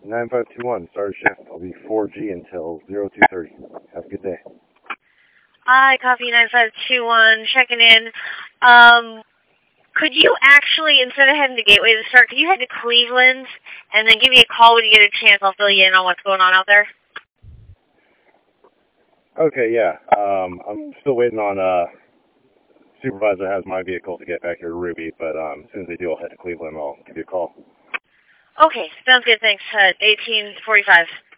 9521, start shift. I'll be 4G until 0230. Have a good day. Hi, Coffee 9521, checking in. Could you actually, instead of heading to Gateway to start, could you head to Cleveland and then give me a call when you get a chance? I'll fill you in on what's going on out there. Okay, yeah. I'm still waiting on supervisor has my vehicle to get back here to Ruby, but as soon as they do, I'll head to Cleveland. I'll give you a call. Okay, sounds good. Thanks. 1845.